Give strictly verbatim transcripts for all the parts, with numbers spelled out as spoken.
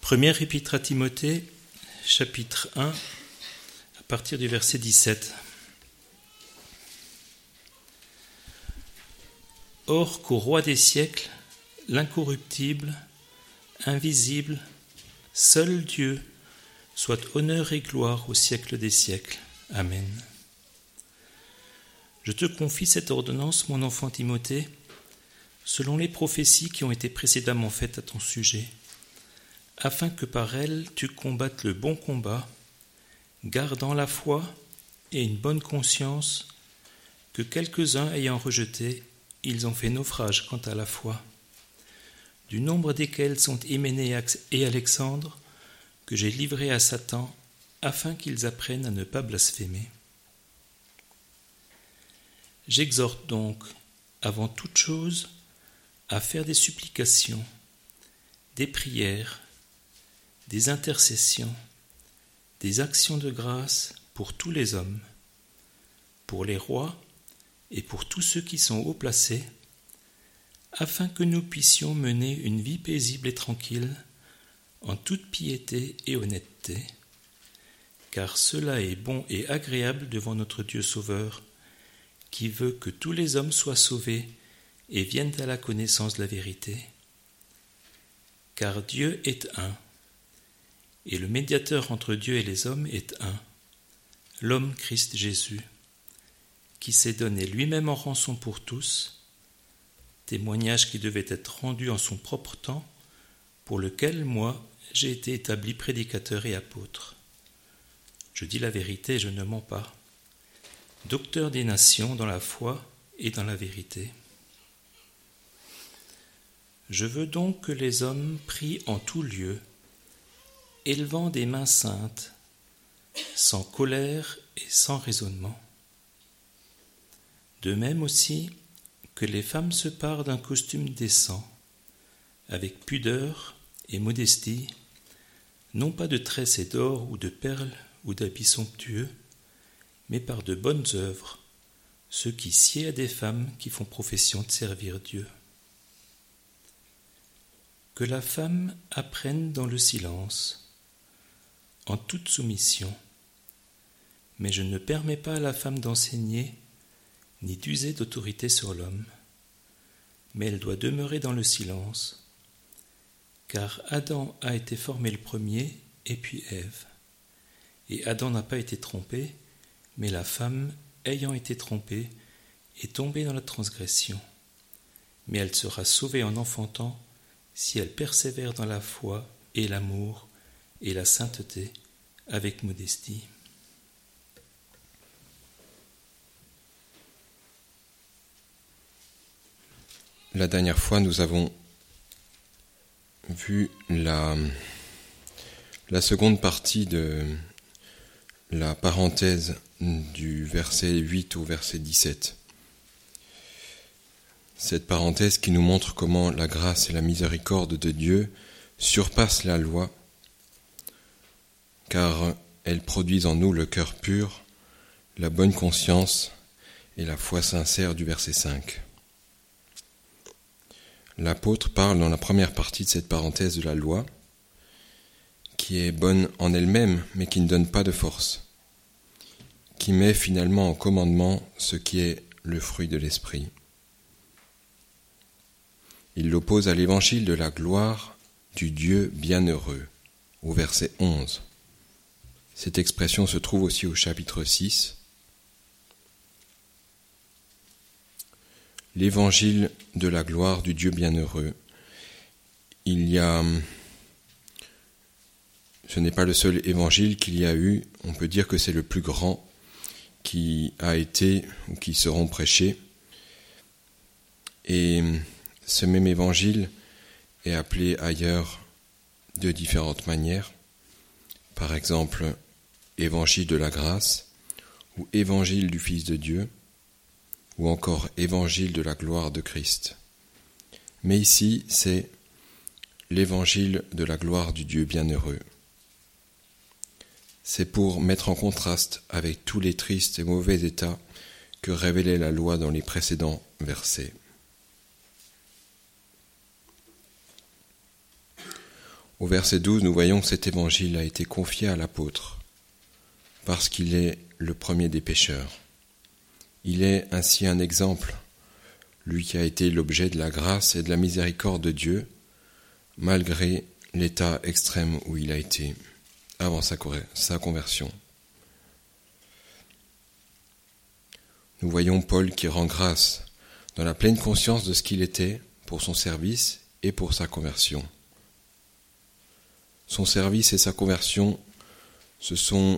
Première épître à Timothée, chapitre un, à partir du verset dix-sept. Or qu'au roi des siècles, l'incorruptible, invisible, seul Dieu, soit honneur et gloire au siècle des siècles. Amen. Je te confie cette ordonnance, mon enfant Timothée, selon les prophéties qui ont été précédemment faites à ton sujet, afin que par elles tu combattes le bon combat, gardant la foi et une bonne conscience, que quelques-uns ayant rejeté, ils ont fait naufrage quant à la foi, du nombre desquels sont Hyménée et Alexandre, que j'ai livrés à Satan, afin qu'ils apprennent à ne pas blasphémer. J'exhorte donc, avant toute chose, à faire des supplications, des prières, des intercessions, des actions de grâce pour tous les hommes, pour les rois et pour tous ceux qui sont haut placés, afin que nous puissions mener une vie paisible et tranquille, en toute piété et honnêteté, car cela est bon et agréable devant notre Dieu Sauveur, qui veut que tous les hommes soient sauvés et viennent à la connaissance de la vérité. Car Dieu est un, et le médiateur entre Dieu et les hommes est un, l'homme Christ Jésus, qui s'est donné lui-même en rançon pour tous, témoignage qui devait être rendu en son propre temps, pour lequel, moi, j'ai été établi prédicateur et apôtre. Je dis la vérité, je ne mens pas. Docteur des nations dans la foi et dans la vérité. Je veux donc que les hommes prient en tout lieu, élevant des mains saintes, sans colère et sans raisonnement. De même aussi que les femmes se parent d'un costume décent, avec pudeur et modestie, non pas de tresses d'or ou de perles ou d'habits somptueux, mais par de bonnes œuvres, ce qui sied à des femmes qui font profession de servir Dieu. Que la femme apprenne dans le silence, en toute soumission, mais je ne permets pas à la femme d'enseigner ni d'user d'autorité sur l'homme, mais elle doit demeurer dans le silence, car Adam a été formé le premier et puis Ève, et Adam n'a pas été trompé, mais la femme, ayant été trompée, est tombée dans la transgression, mais elle sera sauvée en enfantant si elle persévère dans la foi et l'amour et la sainteté avec modestie. La dernière fois, nous avons vu la, la seconde partie de la parenthèse du verset huit au verset dix-sept. Cette parenthèse qui nous montre comment la grâce et la miséricorde de Dieu surpassent la loi, car elles produisent en nous le cœur pur, la bonne conscience et la foi sincère du verset cinq. L'apôtre parle dans la première partie de cette parenthèse de la loi, qui est bonne en elle-même, mais qui ne donne pas de force, qui met finalement en commandement ce qui est le fruit de l'esprit. Il l'oppose à l'évangile de la gloire du Dieu bienheureux, au verset onze. Cette expression se trouve aussi au chapitre six. L'évangile de la gloire du Dieu bienheureux. Il y a, ce n'est pas le seul évangile qu'il y a eu, on peut dire que c'est le plus grand qui a été ou qui seront prêchés. Et ce même évangile est appelé ailleurs de différentes manières. Par exemple, évangile de la grâce ou évangile du Fils de Dieu, ou encore évangile de la gloire de Christ. Mais ici, c'est l'évangile de la gloire du Dieu bienheureux. C'est pour mettre en contraste avec tous les tristes et mauvais états que révélait la loi dans les précédents versets. Au verset douze, nous voyons que cet évangile a été confié à l'apôtre parce qu'il est le premier des pécheurs. Il est ainsi un exemple, lui qui a été l'objet de la grâce et de la miséricorde de Dieu, malgré l'état extrême où il a été avant sa conversion. Nous voyons Paul qui rend grâce dans la pleine conscience de ce qu'il était pour son service et pour sa conversion. Son service et sa conversion, ce sont,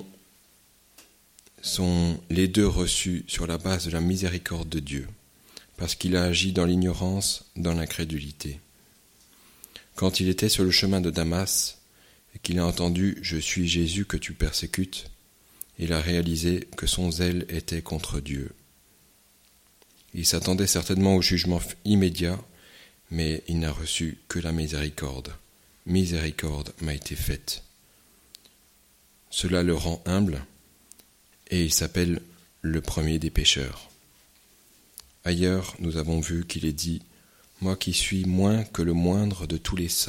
sont les deux reçus sur la base de la miséricorde de Dieu, parce qu'il a agi dans l'ignorance, dans l'incrédulité. Quand il était sur le chemin de Damas et qu'il a entendu « Je suis Jésus que tu persécutes », il a réalisé que son zèle était contre Dieu. Il s'attendait certainement au jugement immédiat, mais il n'a reçu que la miséricorde. Miséricorde m'a été faite. Cela le rend humble et il s'appelle le premier des pécheurs. Ailleurs, nous avons vu qu'il est dit « Moi qui suis moins que le moindre de tous les saints ».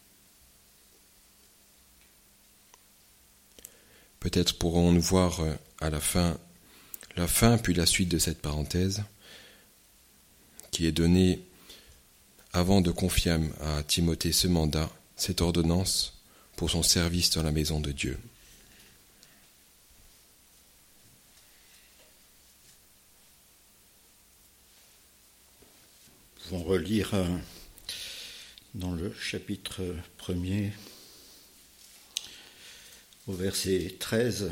Peut-être pourrons-nous voir à la fin, la fin puis la suite de cette parenthèse qui est donnée avant de confier à Timothée ce mandat, cette ordonnance pour son service dans la maison de Dieu. Nous pouvons relire dans le chapitre premier, au verset treize,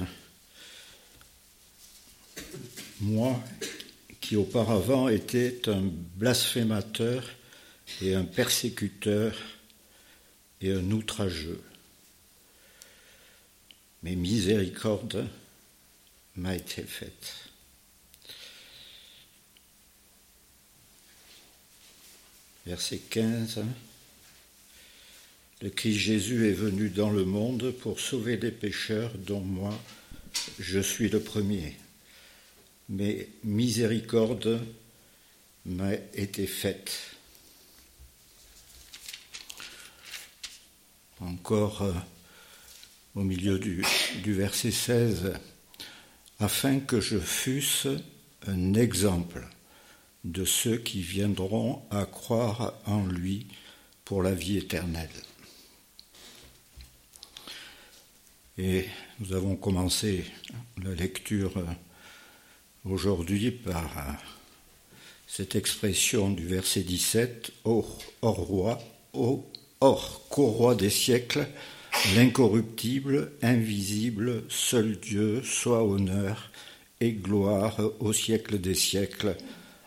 « Moi, qui auparavant était un blasphémateur et un persécuteur et un outrageux. Mais miséricorde m'a été faite. » Verset quinze. « Le Christ Jésus est venu dans le monde pour sauver les pécheurs, dont moi, je suis le premier. Mais miséricorde m'a été faite. » Encore euh, au milieu du, du verset seize, « Afin que je fusse un exemple de ceux qui viendront à croire en lui pour la vie éternelle. » Et nous avons commencé la lecture aujourd'hui par cette expression du verset dix-sept, « Or, or roi, ô Or, qu'au roi des siècles, l'incorruptible, invisible, seul Dieu, soit honneur et gloire au siècle des siècles. Amen. »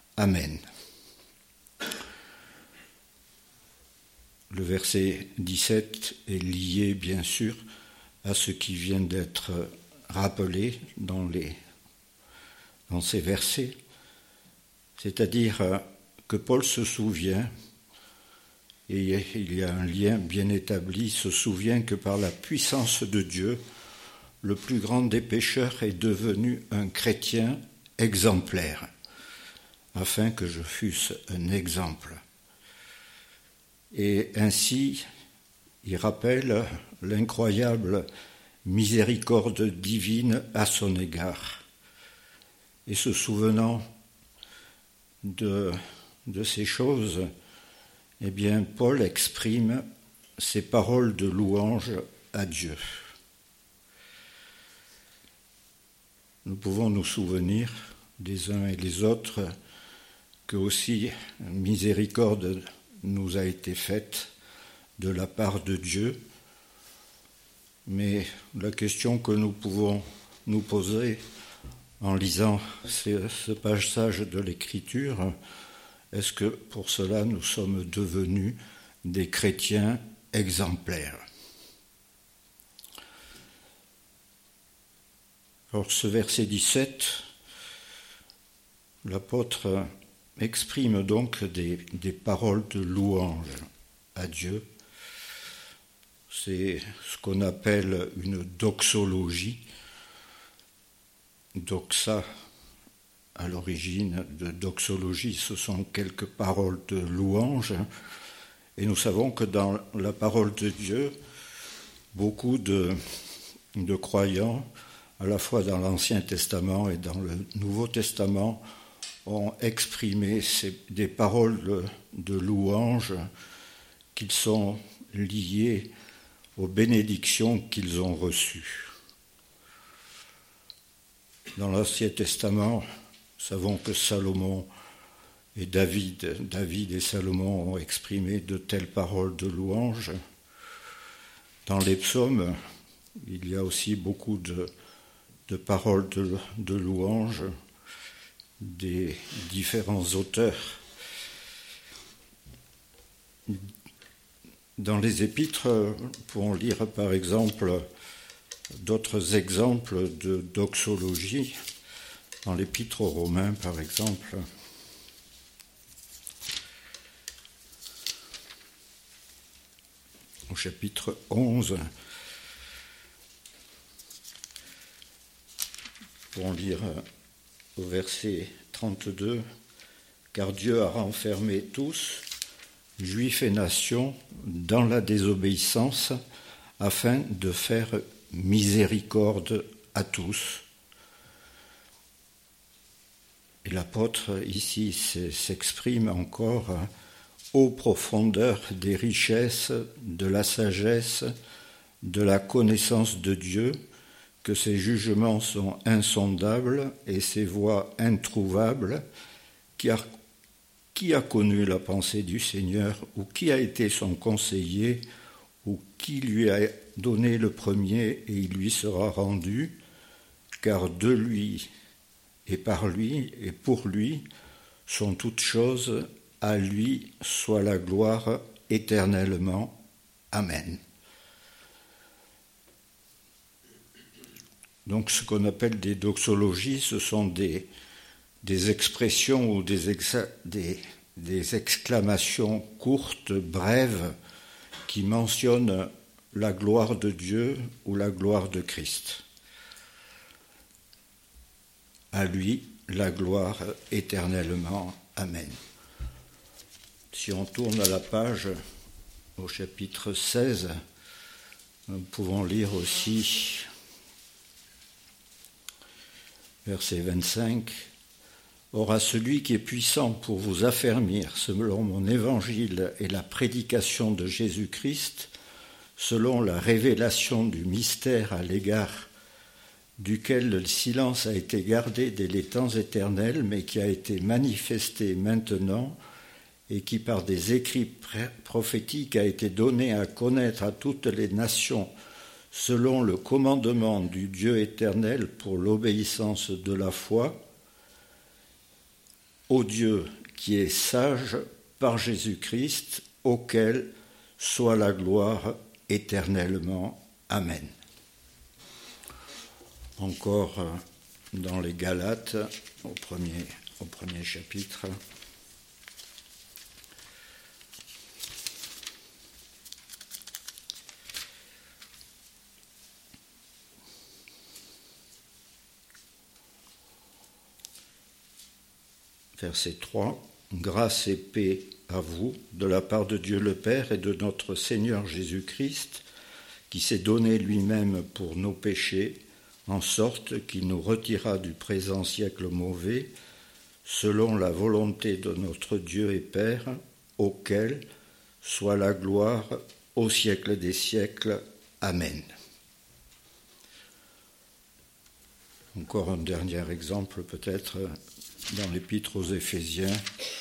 Le verset dix-sept est lié, bien sûr, à ce qui vient d'être rappelé dans, les, dans ces versets, c'est-à-dire que Paul se souvient, et il y a un lien bien établi, se souvient que par la puissance de Dieu, le plus grand des pécheurs est devenu un chrétien exemplaire, afin que je fusse un exemple. Et ainsi, il rappelle l'incroyable miséricorde divine à son égard. Et se souvenant de, de ces choses, eh bien, Paul exprime ses paroles de louange à Dieu. Nous pouvons nous souvenir des uns et des autres que aussi miséricorde nous a été faite de la part de Dieu, mais la question que nous pouvons nous poser en lisant ce, ce passage de l'Écriture, est-ce que pour cela nous sommes devenus des chrétiens exemplaires? Alors ce verset dix-sept, l'apôtre exprime donc des, des paroles de louange à Dieu. C'est ce qu'on appelle une doxologie. Doxa, à l'origine de doxologie, ce sont quelques paroles de louange. Et nous savons que dans la parole de Dieu, beaucoup de, de croyants, à la fois dans l'Ancien Testament et dans le Nouveau Testament, ont exprimé ces, des paroles de, de louange qui sont liées aux bénédictions qu'ils ont reçues. Dans l'Ancien Testament, nous savons que Salomon et David, David et Salomon ont exprimé de telles paroles de louange. Dans les psaumes, il y a aussi beaucoup de, de paroles de, de louange des différents auteurs. Dans les épîtres, nous pouvons lire par exemple d'autres exemples de doxologie. Dans l'épître aux Romains, par exemple, au chapitre onze, pour en lire au verset trente-deux, « Car Dieu a renfermé tous, Juifs et nations, dans la désobéissance, afin de faire miséricorde à tous. » Et l'apôtre ici s'exprime encore aux profondeurs des richesses, de la sagesse, de la connaissance de Dieu, que ses jugements sont insondables et ses voies introuvables. Qui a, qui a connu la pensée du Seigneur, ou qui a été son conseiller, ou qui lui a donné le premier et il lui sera rendu, car de lui et par lui et pour lui sont toutes choses, à lui soit la gloire éternellement. Amen. Donc ce qu'on appelle des doxologies, ce sont des, des expressions ou des, exa, des, des exclamations courtes, brèves, qui mentionnent la gloire de Dieu ou la gloire de Christ. À lui, la gloire éternellement. Amen. Si on tourne à la page, au chapitre seize, nous pouvons lire aussi verset vingt-cinq. « Or à celui qui est puissant pour vous affermir, selon mon évangile et la prédication de Jésus-Christ, selon la révélation du mystère à l'égard duquel le silence a été gardé dès les temps éternels, mais qui a été manifesté maintenant, et qui par des écrits prophétiques a été donné à connaître à toutes les nations, selon le commandement du Dieu éternel pour l'obéissance de la foi, au Dieu qui est sage par Jésus-Christ, auquel soit la gloire éternellement. Amen. » Encore dans les Galates, au premier, au premier chapitre. Verset trois. « Grâce et paix à vous, de la part de Dieu le Père et de notre Seigneur Jésus-Christ, qui s'est donné lui-même pour nos péchés, en sorte qu'il nous retira du présent siècle mauvais, selon la volonté de notre Dieu et Père, auquel soit la gloire au siècle des siècles. Amen. » Encore un dernier exemple peut-être dans l'épître aux Éphésiens.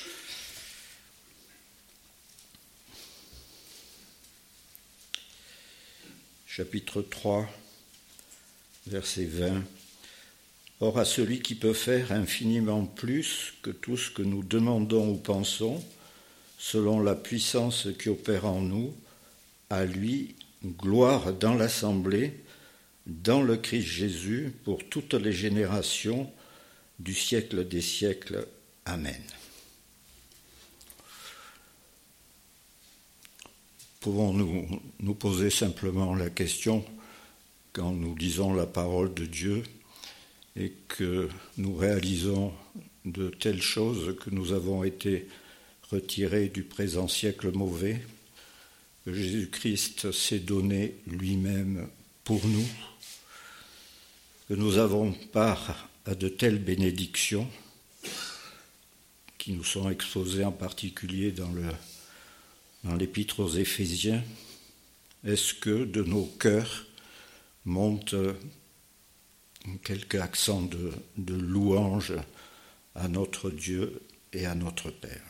Chapitre trois, verset vingt. « Or à celui qui peut faire infiniment plus que tout ce que nous demandons ou pensons, selon la puissance qui opère en nous, à lui gloire dans l'assemblée, dans le Christ Jésus, pour toutes les générations, du siècle des siècles. Amen. » Pouvons-nous nous poser simplement la question, quand nous lisons la parole de Dieu et que nous réalisons de telles choses que nous avons été retirés du présent siècle mauvais, que Jésus-Christ s'est donné lui-même pour nous, que nous avons part à de telles bénédictions qui nous sont exposées en particulier dans, le, dans l'Épître aux Éphésiens. Est-ce que de nos cœurs monte quelques accents de, de louange à notre Dieu et à notre Père?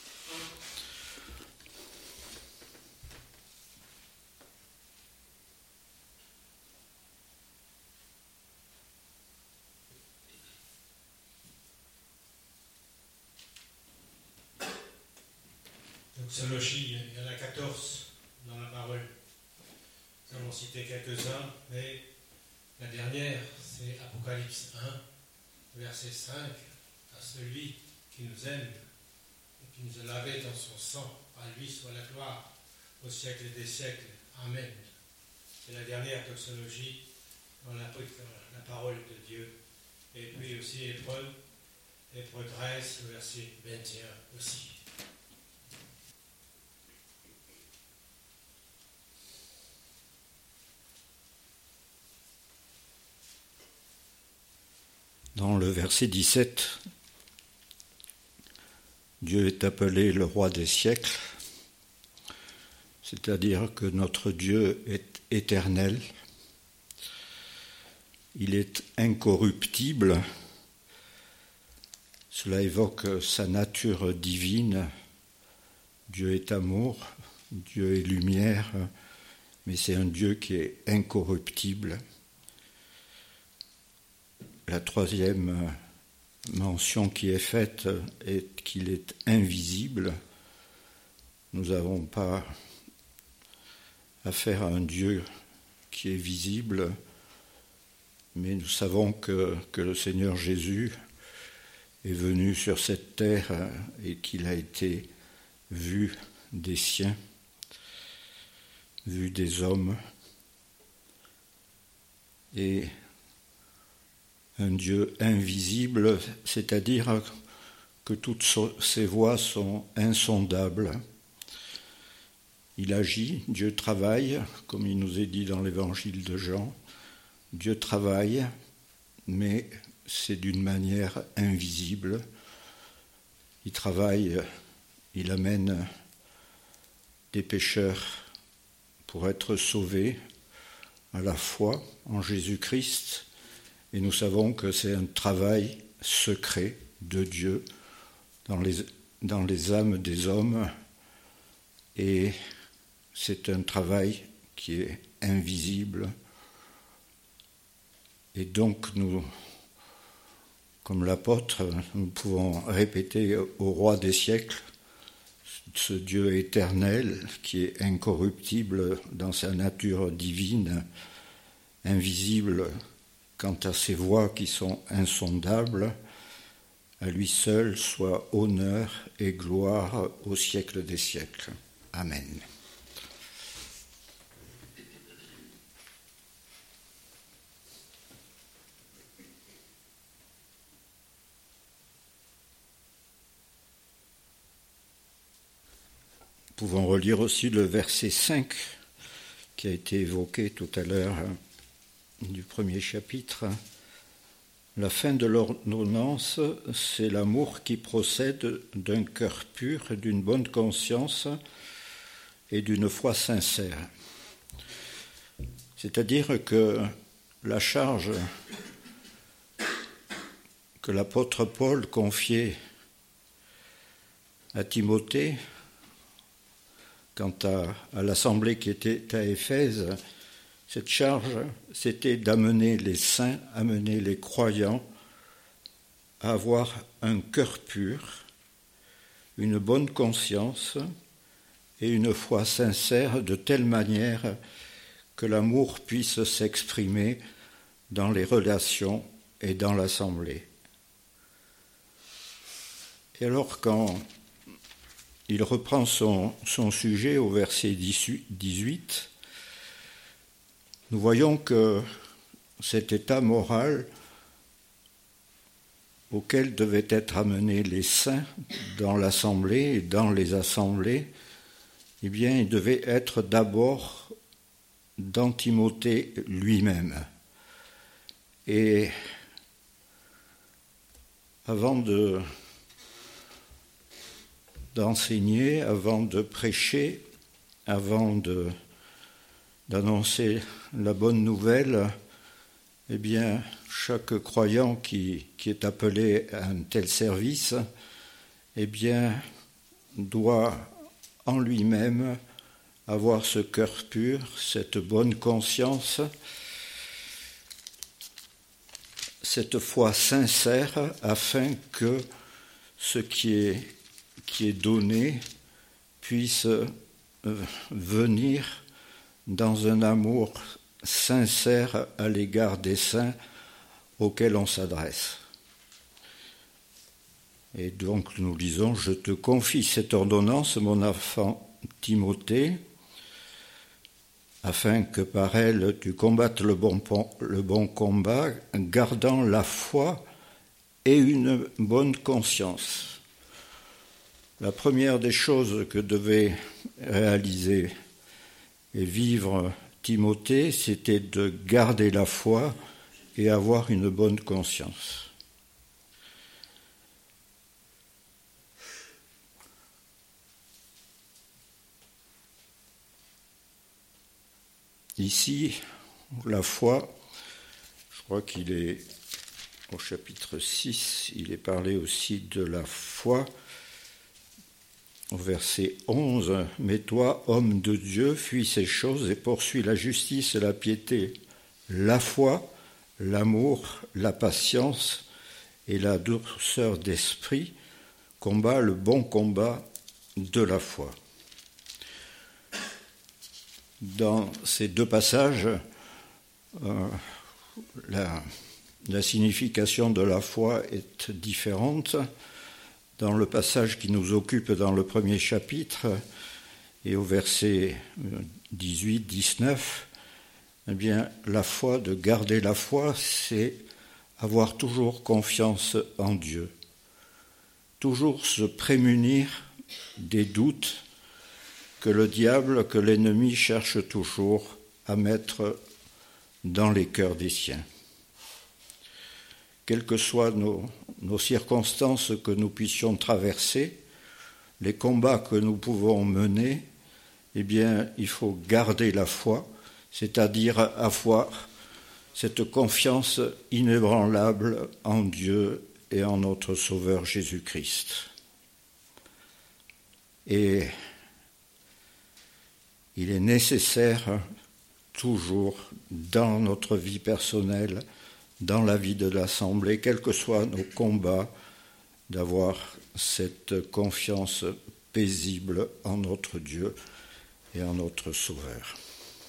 Doxologie, il y en a quatorze dans la parole. Nous allons citer quelques-uns, mais la dernière, c'est Apocalypse un, verset cinq, à celui qui nous aime et qui nous a lavés dans son sang, à lui soit la gloire au siècle des siècles. Amen. C'est la dernière doxologie dans la, la parole de Dieu. Et puis aussi Hébreu, Hébreu treize, verset vingt et un aussi. Dans le verset dix-sept, Dieu est appelé le roi des siècles, c'est-à-dire que notre Dieu est éternel, il est incorruptible, cela évoque sa nature divine, Dieu est amour, Dieu est lumière, mais c'est un Dieu qui est incorruptible. La troisième mention qui est faite est qu'il est invisible. Nous n'avons pas affaire à un Dieu qui est visible, mais nous savons que, que le Seigneur Jésus est venu sur cette terre et qu'il a été vu des siens, vu des hommes, et un Dieu invisible, c'est-à-dire que toutes ses voies sont insondables. Il agit, Dieu travaille, comme il nous est dit dans l'évangile de Jean. Dieu travaille, mais c'est d'une manière invisible. Il travaille, il amène des pécheurs pour être sauvés à la foi en Jésus-Christ. Et nous savons que c'est un travail secret de Dieu dans les, dans les âmes des hommes, et c'est un travail qui est invisible. Et donc nous, comme l'apôtre, nous pouvons répéter au roi des siècles, ce Dieu éternel qui est incorruptible dans sa nature divine, invisible quant à ses voies qui sont insondables, à lui seul soit honneur et gloire au siècle des siècles. Amen. Nous pouvons relire aussi le verset cinq qui a été évoqué tout à l'heure du premier chapitre. La fin de l'ordonnance, c'est l'amour qui procède d'un cœur pur, d'une bonne conscience et d'une foi sincère. C'est-à-dire que la charge que l'apôtre Paul confiait à Timothée quant à, à l'assemblée qui était à Éphèse, cette charge, c'était d'amener les saints, amener les croyants à avoir un cœur pur, une bonne conscience et une foi sincère de telle manière que l'amour puisse s'exprimer dans les relations et dans l'assemblée. Et alors quand il reprend son, son sujet au verset dix-huit, nous voyons que cet état moral auquel devaient être amenés les saints dans l'assemblée et dans les assemblées, eh bien, il devait être d'abord dans Timothée lui-même. Et avant de, d'enseigner, avant de prêcher, avant de, d'annoncer la bonne nouvelle, eh bien, chaque croyant qui, qui est appelé à un tel service, eh bien, doit en lui-même avoir ce cœur pur, cette bonne conscience, cette foi sincère, afin que ce qui est, qui est donné puisse venir dans un amour sincère à l'égard des saints auxquels on s'adresse. Et donc nous lisons « Je te confie cette ordonnance, mon enfant Timothée, afin que par elle tu combattes le bon, le bon combat, gardant la foi et une bonne conscience. » La première des choses que devait réaliser et vivre Timothée, c'était de garder la foi et avoir une bonne conscience. Ici, la foi, je crois qu'il est au chapitre six, il est parlé aussi de la foi. Au verset onze, « Mais toi, homme de Dieu, fuis ces choses et poursuis la justice et la piété, la foi, l'amour, la patience et la douceur d'esprit, combat le bon combat de la foi. » Dans ces deux passages, euh, la, la signification de la foi est différente. Dans le passage qui nous occupe dans le premier chapitre, et au verset dix-huit dix-neuf, eh bien, la foi, de garder la foi, c'est avoir toujours confiance en Dieu, toujours se prémunir des doutes que le diable, que l'ennemi cherche toujours à mettre dans les cœurs des siens. Quelles que soient nos, nos circonstances que nous puissions traverser, les combats que nous pouvons mener, eh bien, il faut garder la foi, c'est-à-dire avoir cette confiance inébranlable en Dieu et en notre Sauveur Jésus-Christ. Et il est nécessaire toujours dans notre vie personnelle, dans la vie de l'Assemblée, quels que soient nos combats, d'avoir cette confiance paisible en notre Dieu et en notre Sauveur.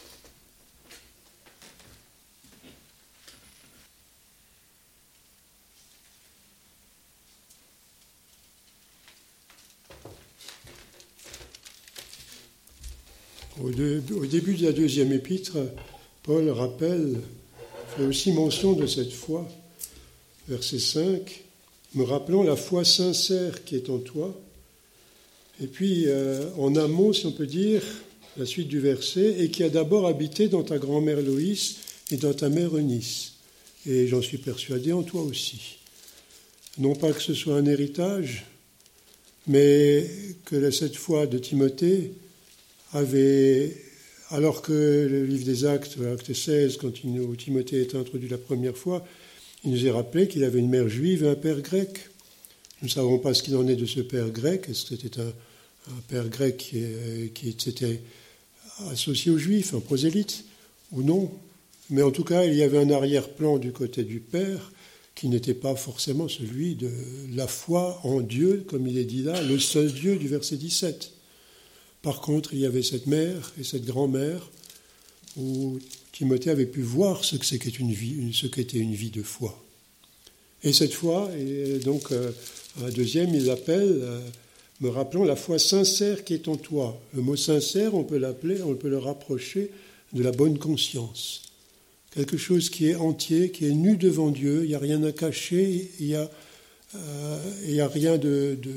Au, de, au début de la deuxième épître, Paul rappelle, fait aussi mention de cette foi, verset cinq, « Me rappelant la foi sincère qui est en toi ». Et puis, euh, en amont, si on peut dire, la suite du verset, « Et qui a d'abord habité dans ta grand-mère Loïs et dans ta mère Eunice. Et j'en suis persuadé en toi aussi. » Non pas que ce soit un héritage, mais que cette foi de Timothée avait, alors que le livre des Actes, acte seize, quand il nous, Timothée est introduit la première fois, il nous est rappelé qu'il avait une mère juive et un père grec. Nous ne savons pas ce qu'il en est de ce père grec. Est-ce que c'était un, un père grec qui, qui s'était associé aux Juifs, un prosélyte, ou non? Mais en tout cas, il y avait un arrière-plan du côté du père qui n'était pas forcément celui de la foi en Dieu, comme il est dit là, le seul Dieu du verset dix-sept. Par contre, il y avait cette mère et cette grand-mère où Timothée avait pu voir ce que c'était une vie, ce qu'était une vie de foi. Et cette foi, et donc euh, un deuxième, il l'appelle, euh, me rappelant la foi sincère qui est en toi. Le mot sincère, on peut l'appeler, on peut le rapprocher de la bonne conscience. Quelque chose qui est entier, qui est nu devant Dieu, il n'y a rien à cacher, il n'y a, euh, il y a rien de... de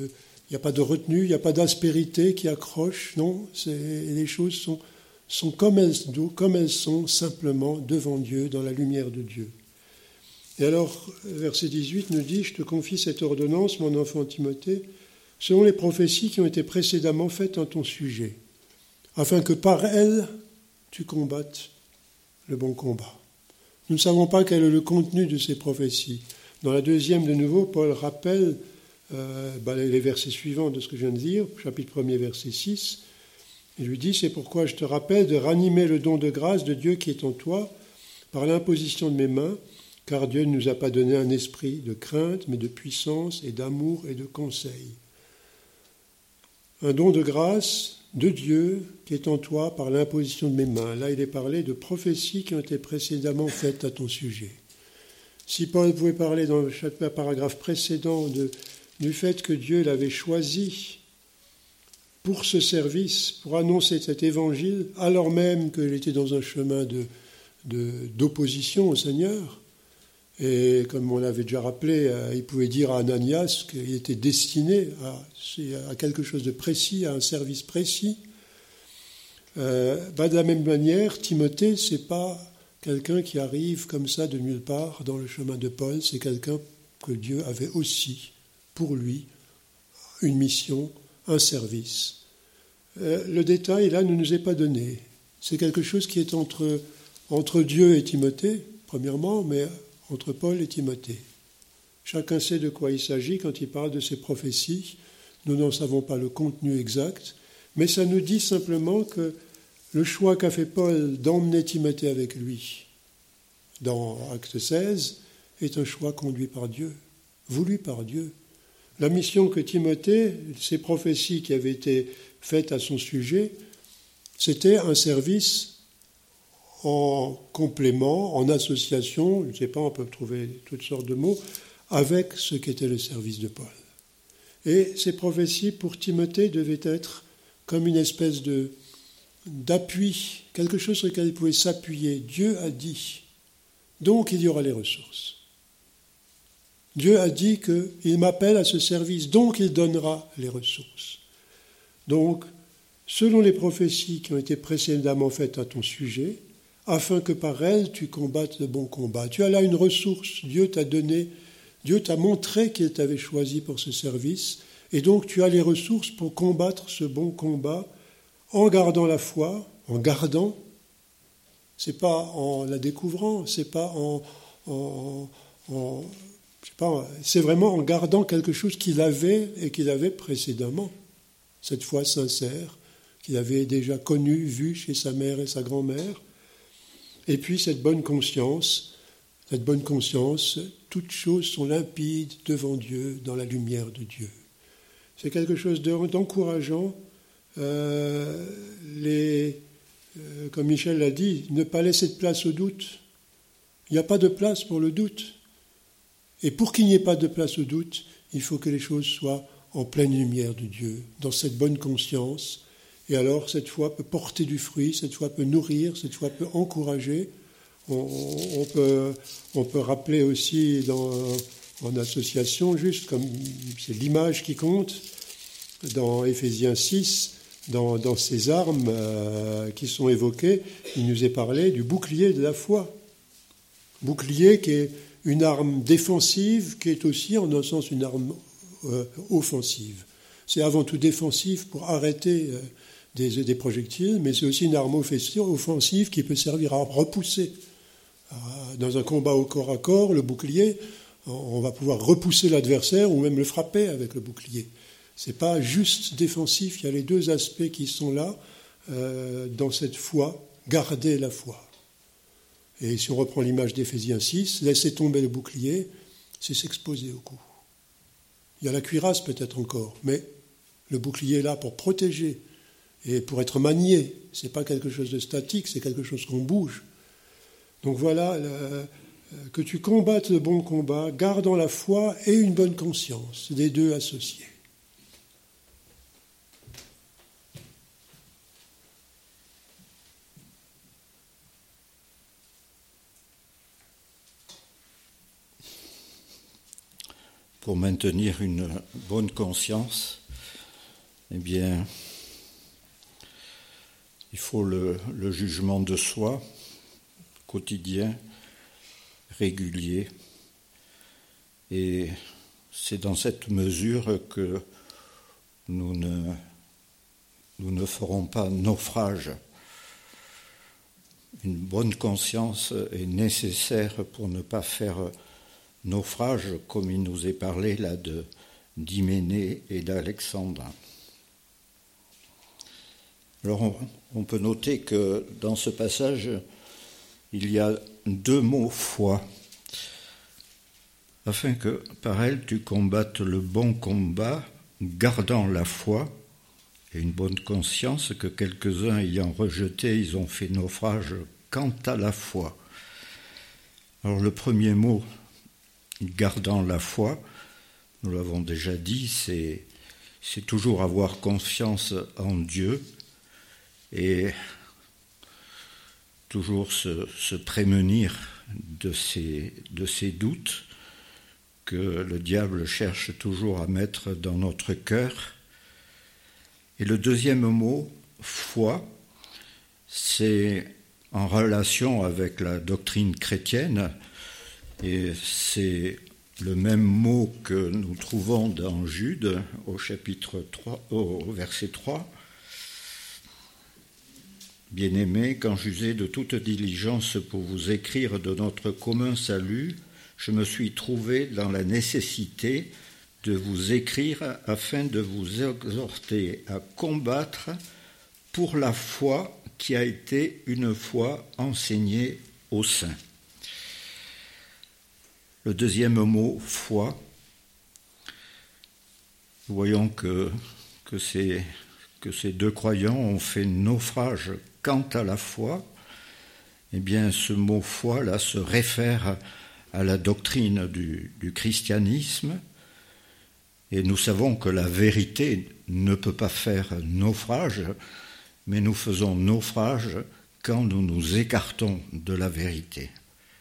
Il n'y a pas de retenue, il n'y a pas d'aspérité qui accroche. Non, c'est, les choses sont, sont comme elles, comme elles sont, simplement devant Dieu, dans la lumière de Dieu. Et alors, verset dix-huit nous dit « Je te confie cette ordonnance, mon enfant Timothée, selon les prophéties qui ont été précédemment faites en ton sujet, afin que par elles, tu combattes le bon combat. » Nous ne savons pas quel est le contenu de ces prophéties. Dans la deuxième, de nouveau, Paul rappelle euh, bah, les versets suivants de ce que je viens de dire, chapitre premier, verset six. Il lui dit « C'est pourquoi je te rappelle de ranimer le don de grâce de Dieu qui est en toi, par l'imposition de mes mains, car Dieu ne nous a pas donné un esprit de crainte, mais de puissance et d'amour et de conseil. » Un don de grâce de Dieu qui est en toi par l'imposition de mes mains. Là, il est parlé de prophéties qui ont été précédemment faites à ton sujet. Si Paul pouvait parler dans le paragraphe précédent de, du fait que Dieu l'avait choisi pour ce service, pour annoncer cet évangile, alors même qu'il était dans un chemin de, de, d'opposition au Seigneur, et comme on l'avait déjà rappelé, il pouvait dire à Ananias qu'il était destiné à, à quelque chose de précis, à un service précis. Euh, bah de la même manière, Timothée, ce n'est pas quelqu'un qui arrive comme ça de nulle part dans le chemin de Paul, c'est quelqu'un que Dieu avait aussi pour lui une mission, un service. Euh, le détail, là, ne nous est pas donné. C'est quelque chose qui est entre, entre Dieu et Timothée, premièrement, mais entre Paul et Timothée. Chacun sait de quoi il s'agit quand il parle de ces prophéties. Nous n'en savons pas le contenu exact, mais ça nous dit simplement que le choix qu'a fait Paul d'emmener Timothée avec lui dans Acte seize est un choix conduit par Dieu, voulu par Dieu. La mission que Timothée, ces prophéties qui avaient été faites à son sujet, c'était un service en complément, en association, je ne sais pas, on peut trouver toutes sortes de mots, avec ce qu'était le service de Paul. Et ces prophéties, pour Timothée, devaient être comme une espèce de, d'appui, quelque chose sur lequel il pouvait s'appuyer. Dieu a dit, donc il y aura les ressources. Dieu a dit qu'il m'appelle à ce service, donc il donnera les ressources. Donc, selon les prophéties qui ont été précédemment faites à ton sujet, afin que par elles tu combattes le bon combat. Tu as là une ressource, Dieu t'a donné, Dieu t'a montré qu'il t'avait choisi pour ce service, et donc tu as les ressources pour combattre ce bon combat en gardant la foi, en gardant, c'est pas en la découvrant, c'est pas en, en, en je sais pas, c'est vraiment en gardant quelque chose qu'il avait et qu'il avait précédemment, cette foi sincère, qu'il avait déjà connue, vue chez sa mère et sa grand-mère. Et puis cette bonne conscience, cette bonne conscience, toutes choses sont limpides devant Dieu, dans la lumière de Dieu. C'est quelque chose d'encourageant. Euh, les, euh, comme Michel l'a dit, ne pas laisser de place au doute. Il n'y a pas de place pour le doute. Et pour qu'il n'y ait pas de place au doute, il faut que les choses soient en pleine lumière de Dieu, dans cette bonne conscience. Et alors, cette foi peut porter du fruit, cette foi peut nourrir, cette foi peut encourager. On, on, peut, on peut rappeler aussi dans, en association, juste comme c'est l'image qui compte, dans Éphésiens six, dans, dans ces armes euh, qui sont évoquées, il nous est parlé du bouclier de la foi. Bouclier qui est une arme défensive, qui est aussi en un sens une arme euh, offensive. C'est avant tout défensif pour arrêter euh, des, des projectiles, mais c'est aussi une arme offensive qui peut servir à repousser. Dans un combat au corps à corps, le bouclier, on va pouvoir repousser l'adversaire ou même le frapper avec le bouclier. Ce n'est pas juste défensif, il y a les deux aspects qui sont là euh, dans cette foi, garder la foi. Et si on reprend l'image d'Éphésiens six, laisser tomber le bouclier, c'est s'exposer au coup. Il y a la cuirasse peut-être encore, mais le bouclier est là pour protéger et pour être manié. Ce n'est pas quelque chose de statique, c'est quelque chose qu'on bouge. Donc voilà, le, que tu combattes le bon combat, gardant la foi et une bonne conscience, les deux associés. Pour maintenir une bonne conscience, eh bien, il faut le, le jugement de soi, quotidien, régulier. Et c'est dans cette mesure que nous ne, nous ne ferons pas naufrage. Une bonne conscience est nécessaire pour ne pas faire naufrage, comme il nous est parlé là de d'Hyménée et d'Alexandre. Alors on, on peut noter que dans ce passage, il y a deux mots « foi », afin que par elle tu combattes le bon combat, gardant la foi et une bonne conscience que quelques-uns ayant rejeté, ils ont fait naufrage quant à la foi. Alors le premier mot, gardant la foi, nous l'avons déjà dit, c'est, c'est toujours avoir confiance en Dieu et toujours se, se prémunir de ces, de ces doutes que le diable cherche toujours à mettre dans notre cœur. Et le deuxième mot, foi, c'est en relation avec la doctrine chrétienne, et c'est le même mot que nous trouvons dans Jude au chapitre trois, au verset trois. Bien-aimés, quand j'usais de toute diligence pour vous écrire de notre commun salut, je me suis trouvé dans la nécessité de vous écrire afin de vous exhorter à combattre pour la foi qui a été une fois enseignée aux saints. Le deuxième mot, foi, nous voyons que, que, ces, que ces deux croyants ont fait naufrage quant à la foi. Eh bien, ce mot foi là se réfère à la doctrine du, du christianisme, et nous savons que la vérité ne peut pas faire naufrage, mais nous faisons naufrage quand nous nous écartons de la vérité.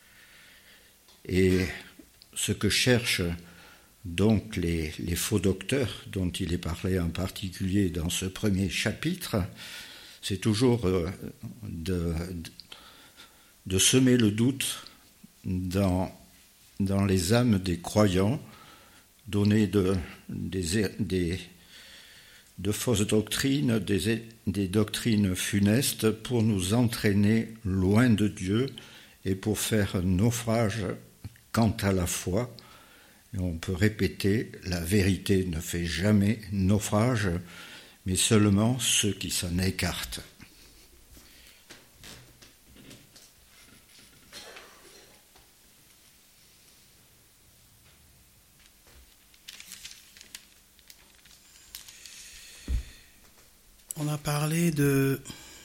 Et ce que cherchent donc les, les faux docteurs, dont il est parlé en particulier dans ce premier chapitre, c'est toujours de, de semer le doute dans, dans les âmes des croyants, donner de, des, des, de fausses doctrines, des, des doctrines funestes pour nous entraîner loin de Dieu et pour faire naufrage quant à la foi. Et on peut répéter, la vérité ne fait jamais naufrage, mais seulement ceux qui s'en écartent. On a parlé de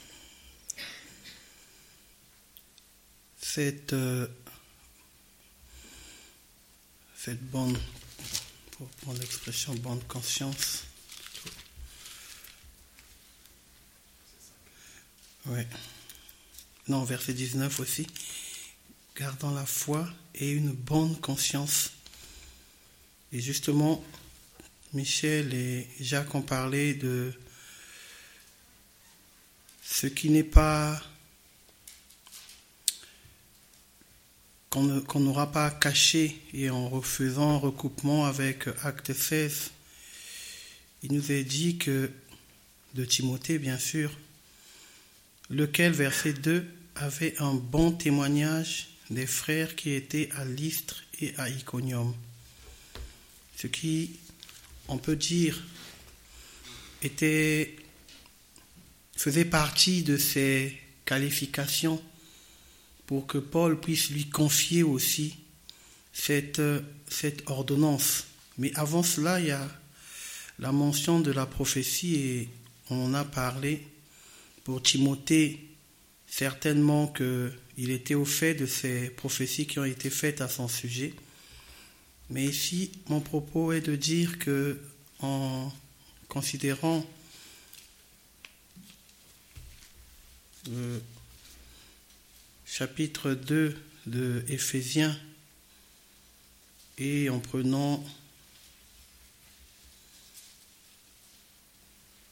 cette, euh, cette bonne, pour prendre l'expression bonne conscience. Oui. Non, verset dix-neuf aussi. Gardant la foi et une bonne conscience. Et justement, Michel et Jacques ont parlé de ce qui n'est pas, qu'on ne, qu'on n'aura pas caché, et en refaisant un recoupement avec Acte seize, il nous est dit que, de Timothée bien sûr, lequel, verset deux, avait un bon témoignage des frères qui étaient à Lystre et à Iconium. Ce qui, on peut dire, était... faisait partie de ses qualifications pour que Paul puisse lui confier aussi cette, cette ordonnance. Mais avant cela, il y a la mention de la prophétie, et on en a parlé pour Timothée, certainement qu'il était au fait de ces prophéties qui ont été faites à son sujet. Mais ici, mon propos est de dire que, en considérant le chapitre deux de Éphésiens et en prenant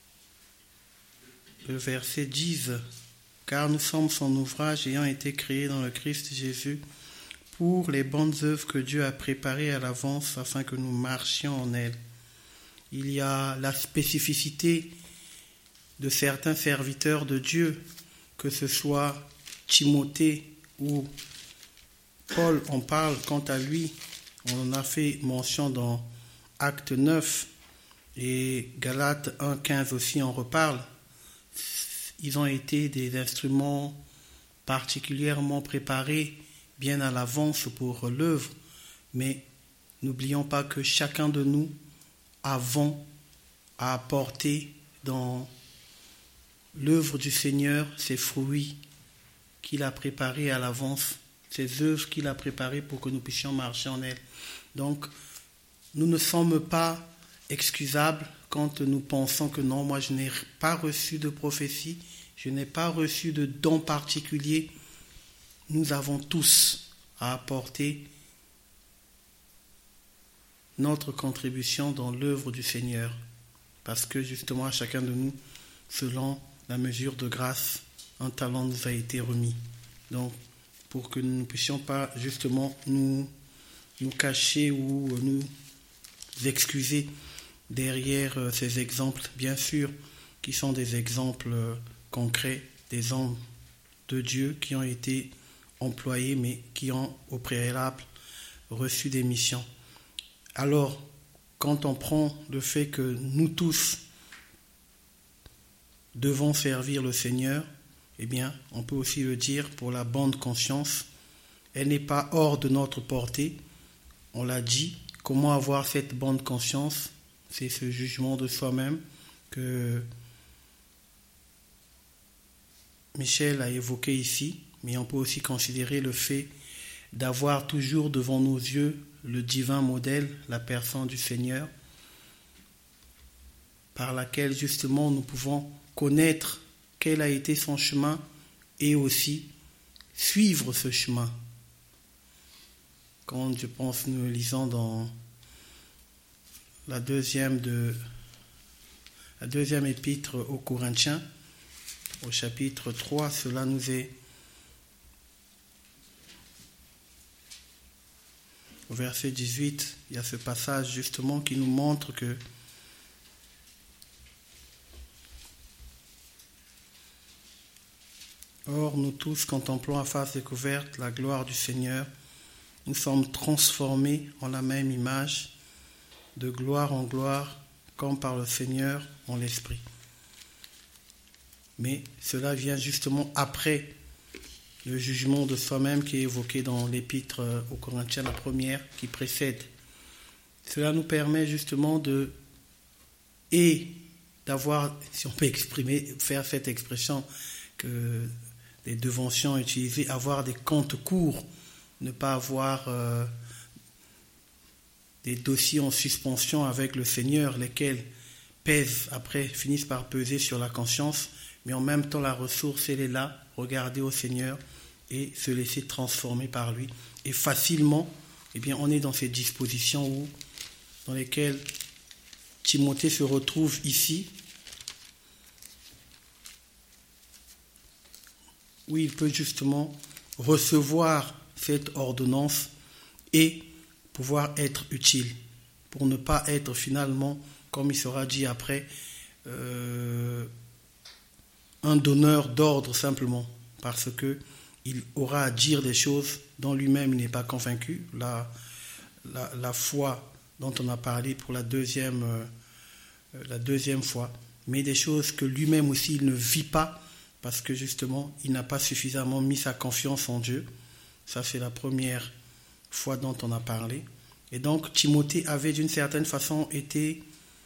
le verset dix, « Car nous sommes son ouvrage ayant été créés dans le Christ Jésus pour les bonnes œuvres que Dieu a préparées à l'avance afin que nous marchions en elles. » Il y a la spécificité de certains serviteurs de Dieu, que ce soit Timothée ou Paul en parle quant à lui. On en a fait mention dans Acte neuf et Galates un quinze aussi en reparle. Ils ont été des instruments particulièrement préparés bien à l'avance pour l'œuvre, mais n'oublions pas que chacun de nous avons à apporter dans l'œuvre du Seigneur ses fruits qu'il a préparés à l'avance, ses œuvres qu'il a préparées pour que nous puissions marcher en elles. Donc, nous ne sommes pas excusables quand nous pensons que non, moi je n'ai pas reçu de prophétie, je n'ai pas reçu de don particulier. Nous avons tous à apporter notre contribution dans l'œuvre du Seigneur, parce que justement à chacun de nous, selon la mesure de grâce, un talent nous a été remis. Donc, pour que nous ne puissions pas justement nous, nous cacher ou nous excuser derrière ces exemples, bien sûr, qui sont des exemples concrets des hommes de Dieu qui ont été employés, mais qui ont au préalable reçu des missions. Alors, quand on prend le fait que nous tous devons servir le Seigneur, eh bien, on peut aussi le dire pour la bonne conscience. Elle n'est pas hors de notre portée. On l'a dit. Comment avoir cette bonne conscience? C'est ce jugement de soi-même que Michel a évoqué ici, mais on peut aussi considérer le fait d'avoir toujours devant nos yeux le divin modèle, la personne du Seigneur, par laquelle justement nous pouvons connaître quel a été son chemin et aussi suivre ce chemin. Quand je pense, nous lisons dans la deuxième, de, la deuxième épître aux Corinthiens, au chapitre trois, cela nous est au verset dix-huit, il y a ce passage justement qui nous montre que or, nous tous contemplons à face découverte la gloire du Seigneur. Nous sommes transformés en la même image, de gloire en gloire, comme par le Seigneur en l'Esprit. Mais cela vient justement après le jugement de soi-même qui est évoqué dans l'épître aux Corinthiens, la première, qui précède. Cela nous permet justement de, et d'avoir, si on peut exprimer, faire cette expression que les devanciens utilisés, avoir des comptes courts, ne pas avoir euh, des dossiers en suspension avec le Seigneur, lesquels pèsent après, finissent par peser sur la conscience, mais en même temps la ressource, elle est là, regarder au Seigneur et se laisser transformer par lui. Et facilement, eh bien, on est dans ces dispositions où, dans lesquelles Timothée se retrouve ici, où il peut justement recevoir cette ordonnance et pouvoir être utile, pour ne pas être finalement, comme il sera dit après, euh, un donneur d'ordre simplement, parce qu'il aura à dire des choses dont lui-même il n'est pas convaincu. La, la, la foi dont on a parlé pour la deuxième, euh, la deuxième fois, mais des choses que lui-même aussi il ne vit pas, parce que justement, il n'a pas suffisamment mis sa confiance en Dieu. Ça, c'est la première fois dont on a parlé. Et donc, Timothée avait d'une certaine façon été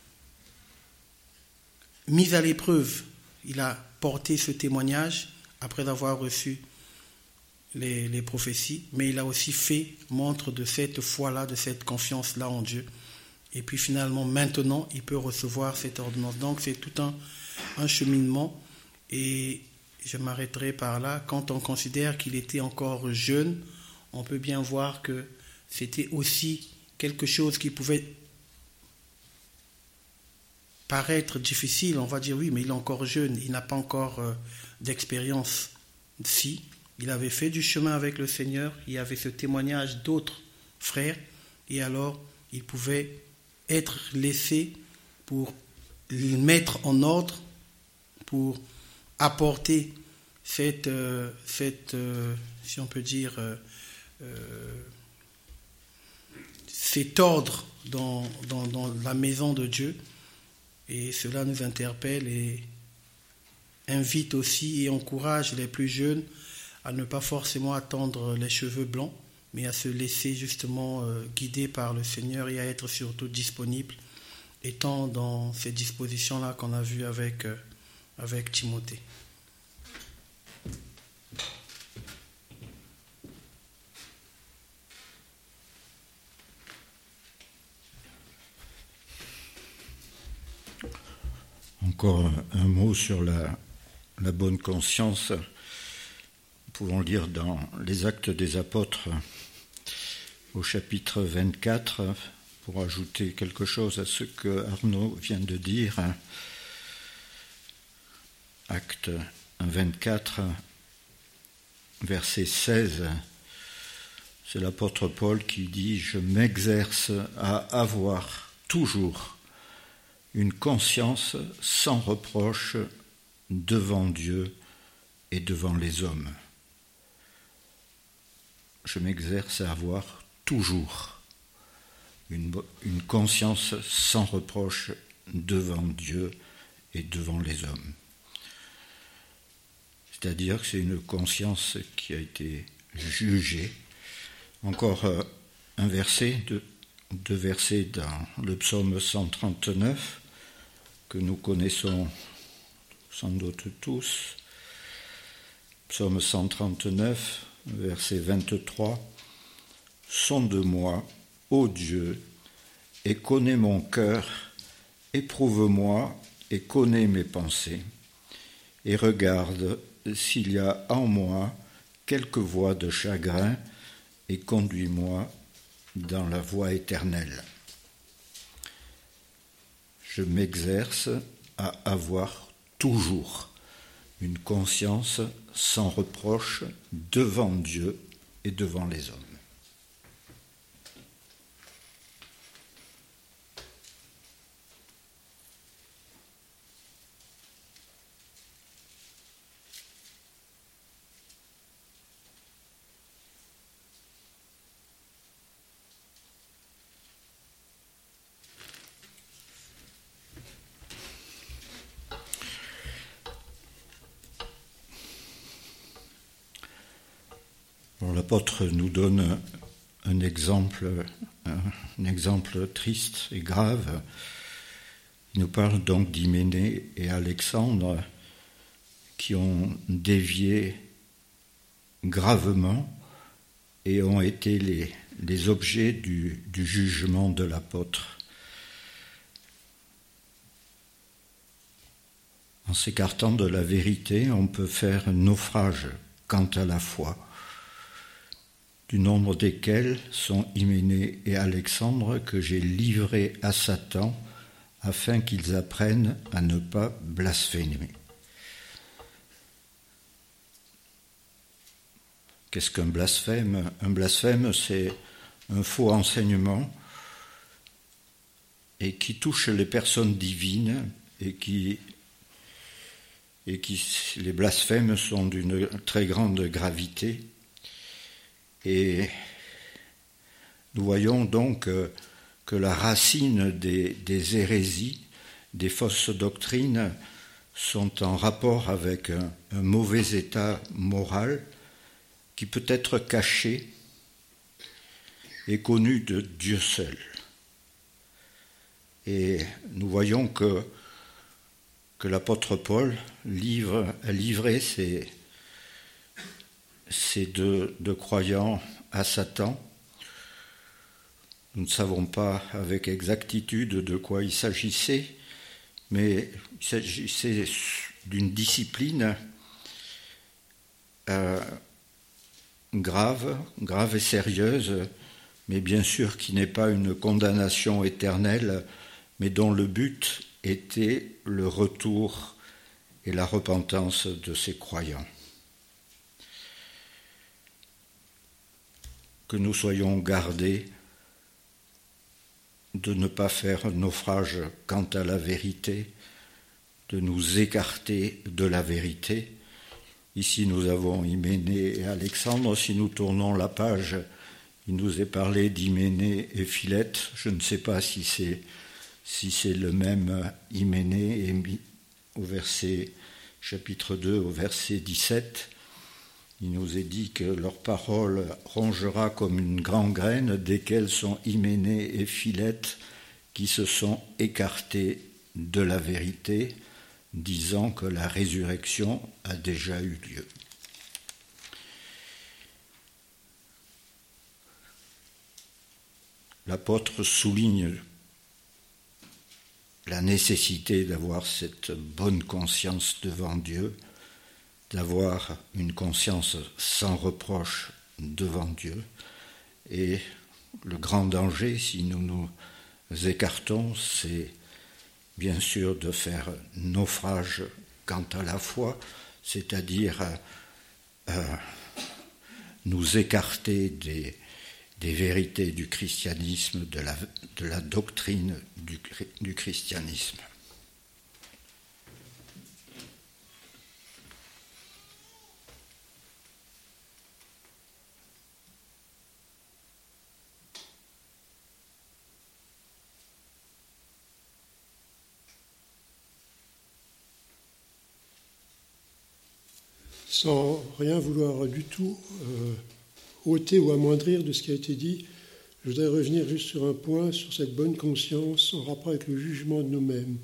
mis à l'épreuve. Il a porté ce témoignage après avoir reçu les, les prophéties, mais il a aussi fait montre de cette foi-là, de cette confiance-là en Dieu. Et puis finalement, maintenant, il peut recevoir cette ordonnance. Donc, c'est tout un, un cheminement. Et je m'arrêterai par là. Quand on considère qu'il était encore jeune, on peut bien voir que c'était aussi quelque chose qui pouvait paraître difficile. On va dire oui, mais il est encore jeune, il n'a pas encore euh, d'expérience. Si, il avait fait du chemin avec le Seigneur, il y avait ce témoignage d'autres frères, et alors il pouvait être laissé pour le mettre en ordre, pour apporter cette, euh, cette euh, si on peut dire, euh, euh, cet ordre dans, dans, dans la maison de Dieu. Et cela nous interpelle et invite aussi et encourage les plus jeunes à ne pas forcément attendre les cheveux blancs, mais à se laisser justement euh, guider par le Seigneur et à être surtout disponible, étant dans ces dispositions-là qu'on a vues avec, euh, avec Timothée. Encore un mot sur la, la bonne conscience. Nous pouvons lire dans les Actes des Apôtres au chapitre vingt-quatre, pour ajouter quelque chose à ce que Arnaud vient de dire. Acte vingt-quatre, verset seize, c'est l'apôtre Paul qui dit « Je m'exerce à avoir toujours une conscience sans reproche devant Dieu et devant les hommes. » Je m'exerce à avoir toujours une, une conscience sans reproche devant Dieu et devant les hommes. C'est-à-dire que c'est une conscience qui a été jugée. Encore un verset, deux, deux versets dans le psaume cent trente-neuf, que nous connaissons sans doute tous. Psaume cent trente-neuf, verset vingt-trois. « Sonde-moi, ô Dieu, et connais mon cœur, éprouve-moi et connais mes pensées, et regarde s'il y a en moi quelque voie de chagrin, et conduis-moi dans la voie éternelle. » Je m'exerce à avoir toujours une conscience sans reproche devant Dieu et devant les hommes. Alors, l'apôtre nous donne un exemple, un exemple triste et grave. Il nous parle donc d'Hyménée et Alexandre qui ont dévié gravement et ont été les, les objets du, du jugement de l'apôtre. En s'écartant de la vérité, on peut faire naufrage quant à la foi, du nombre desquels sont Hyménée et Alexandre que j'ai livrés à Satan afin qu'ils apprennent à ne pas blasphémer. Qu'est-ce qu'un blasphème ? Un blasphème, c'est un faux enseignement et qui touche les personnes divines et qui, et qui les blasphèmes sont d'une très grande gravité. Et nous voyons donc que la racine des, des hérésies, des fausses doctrines, sont en rapport avec un, un mauvais état moral qui peut être caché et connu de Dieu seul. Et nous voyons que, que l'apôtre Paul livre, a livré ses ces deux, deux croyants à Satan. Nous ne savons pas avec exactitude de quoi il s'agissait, mais il s'agissait d'une discipline euh, grave, grave et sérieuse, mais bien sûr qui n'est pas une condamnation éternelle, mais dont le but été le retour et la repentance de ces croyants. Que nous soyons gardés de ne pas faire naufrage quant à la vérité, de nous écarter de la vérité. Ici, nous avons Hyménée et Alexandre. Si nous tournons la page, il nous est parlé d'Hyménée et Philette. Je ne sais pas si c'est, si c'est le même Hyménée, et au verset, chapitre deux, au verset dix-sept, il nous est dit que leur parole rongera comme une gangrène desquelles sont Hyménée et Philette qui se sont écartés de la vérité, disant que la résurrection a déjà eu lieu. L'apôtre souligne la nécessité d'avoir cette bonne conscience devant Dieu, d'avoir une conscience sans reproche devant Dieu. Et le grand danger, si nous nous écartons, c'est bien sûr de faire naufrage quant à la foi, c'est-à-dire euh, nous écarter des, des vérités du christianisme, de la, de la doctrine du, du christianisme. Sans rien vouloir du tout euh, ôter ou amoindrir de ce qui a été dit, je voudrais revenir juste sur un point, sur cette bonne conscience en rapport avec le jugement de nous-mêmes.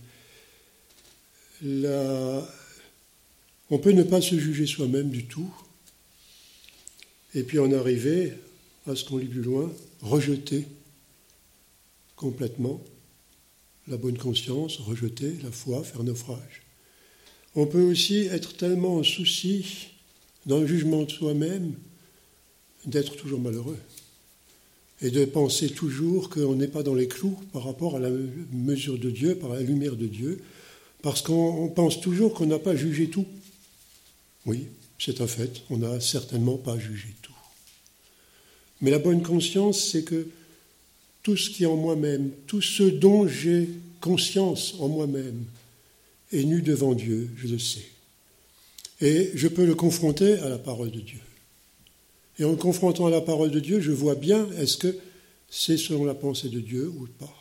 La... On peut ne pas se juger soi-même du tout, et puis en arriver à ce qu'on lit plus loin, rejeter complètement la bonne conscience, rejeter la foi, faire naufrage. On peut aussi être tellement en souci dans le jugement de soi-même d'être toujours malheureux et de penser toujours qu'on n'est pas dans les clous par rapport à la mesure de Dieu, par la lumière de Dieu, parce qu'on pense toujours qu'on n'a pas jugé tout. Oui, c'est un fait, on n'a certainement pas jugé tout. Mais la bonne conscience, c'est que tout ce qui est en moi-même, tout ce dont j'ai conscience en moi-même, est nu devant Dieu, je le sais. Et je peux le confronter à la parole de Dieu. Et en le confrontant à la parole de Dieu, je vois bien, est-ce que c'est selon la pensée de Dieu ou pas.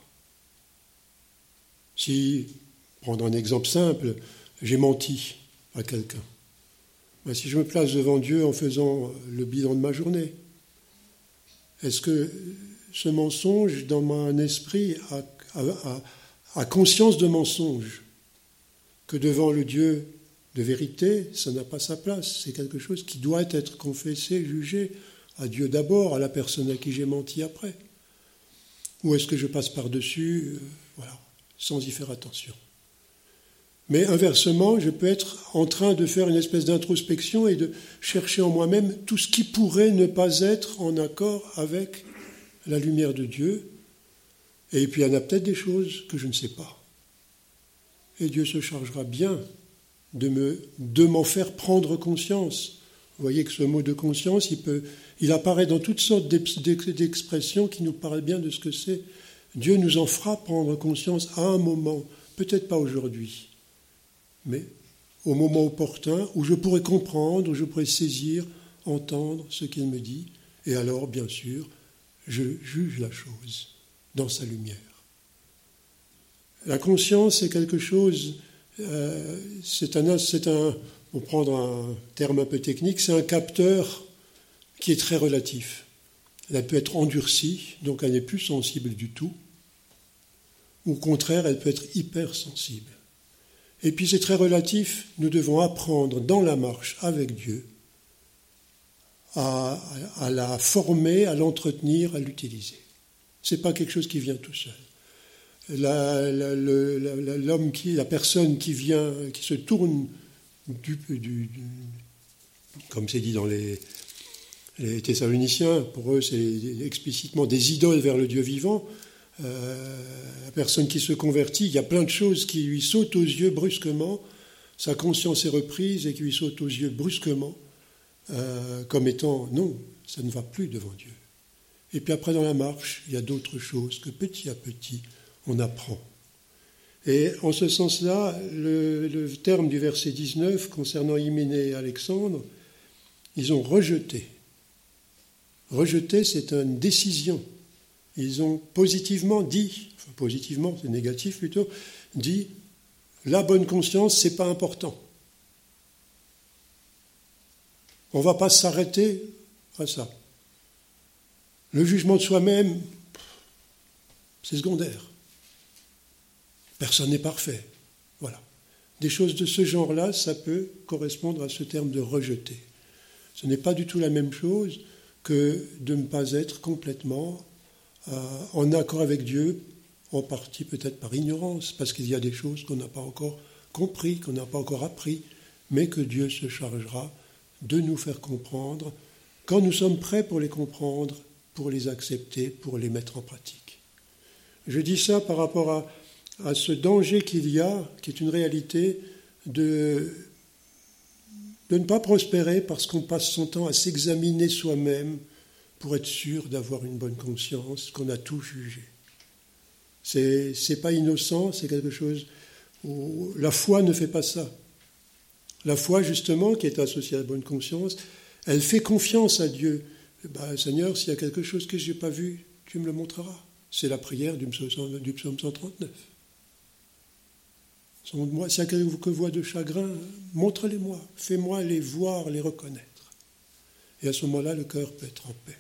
Si, prendre un exemple simple, j'ai menti à quelqu'un, ben si je me place devant Dieu en faisant le bilan de ma journée, est-ce que ce mensonge dans mon esprit a, a, a, a conscience de mensonge? Que devant le Dieu de vérité, ça n'a pas sa place. C'est quelque chose qui doit être confessé, jugé à Dieu d'abord, à la personne à qui j'ai menti après. Ou est-ce que je passe par-dessus, euh, voilà, sans y faire attention. Mais inversement, je peux être en train de faire une espèce d'introspection et de chercher en moi-même tout ce qui pourrait ne pas être en accord avec la lumière de Dieu. Et puis il y en a peut-être des choses que je ne sais pas. Et Dieu se chargera bien de, me, de m'en faire prendre conscience. Vous voyez que ce mot de conscience, il, peut, il apparaît dans toutes sortes d'expressions qui nous parlent bien de ce que c'est. Dieu nous en fera prendre conscience à un moment, peut-être pas aujourd'hui, mais au moment opportun où je pourrais comprendre, où je pourrais saisir, entendre ce qu'il me dit. Et alors, bien sûr, je juge la chose dans sa lumière. La conscience, c'est quelque chose, euh, c'est un, c'est un, pour prendre un terme un peu technique, c'est un capteur qui est très relatif. Elle peut être endurcie, donc elle n'est plus sensible du tout. Au contraire, elle peut être hypersensible. Et puis c'est très relatif, nous devons apprendre dans la marche avec Dieu à, à la former, à l'entretenir, à l'utiliser. Ce n'est pas quelque chose qui vient tout seul. La, la, le, la, l'homme qui, la personne qui vient, qui se tourne du, du, du comme c'est dit dans les, les Thessaloniciens, pour eux c'est explicitement des idoles vers le Dieu vivant, euh, la personne qui se convertit, il y a plein de choses qui lui sautent aux yeux brusquement, sa conscience est reprise et qui lui saute aux yeux brusquement, euh, comme étant non, ça ne va plus devant Dieu. Et puis après dans la marche, il y a d'autres choses que petit à petit on apprend. Et en ce sens-là, le, le terme du verset dix-neuf concernant Hyménée et Alexandre, ils ont rejeté. Rejeter, c'est une décision. Ils ont positivement dit, enfin positivement, c'est négatif plutôt, dit la bonne conscience, c'est pas important. On ne va pas s'arrêter à ça. Le jugement de soi-même, c'est secondaire. Personne n'est parfait. Voilà. Des choses de ce genre-là, ça peut correspondre à ce terme de rejeter. Ce n'est pas du tout la même chose que de ne pas être complètement euh, en accord avec Dieu, en partie peut-être par ignorance, parce qu'il y a des choses qu'on n'a pas encore compris, qu'on n'a pas encore appris, mais que Dieu se chargera de nous faire comprendre quand nous sommes prêts pour les comprendre, pour les accepter, pour les mettre en pratique. Je dis ça par rapport à, à ce danger qu'il y a, qui est une réalité, de, de ne pas prospérer parce qu'on passe son temps à s'examiner soi-même pour être sûr d'avoir une bonne conscience, qu'on a tout jugé. C'est, c'est pas innocent, c'est quelque chose où la foi ne fait pas ça. La foi, justement, qui est associée à la bonne conscience, elle fait confiance à Dieu. Ben, Seigneur, s'il y a quelque chose que je n'ai pas vu, tu me le montreras. C'est la prière du psaume, du psaume cent trente-neuf. Moi, s'il y a quelques voix de chagrin, montre-les-moi, fais-moi les voir, les reconnaître. Et à ce moment-là, le cœur peut être en paix.